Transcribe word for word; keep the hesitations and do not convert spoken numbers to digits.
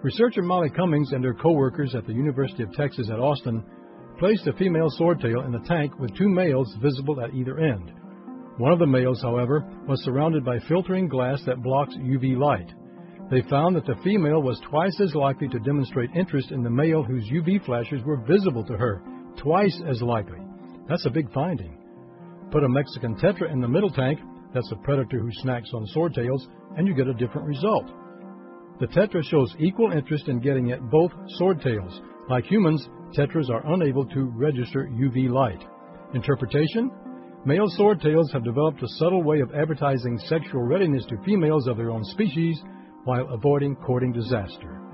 Researcher Molly Cummings and her co-workers at the University of Texas at Austin placed a female swordtail in a tank with two males visible at either end. One of the males, however, was surrounded by filtering glass that blocks U V light. They found that the female was twice as likely to demonstrate interest in the male whose U V flashes were visible to her. Twice as likely. That's a big finding. Put a Mexican tetra in the middle tank, that's a predator who snacks on swordtails, and you get a different result. The tetra shows equal interest in getting at both swordtails. Like humans, tetras are unable to register U V light. Interpretation? Male swordtails have developed a subtle way of advertising sexual readiness to females of their own species while avoiding courting disaster.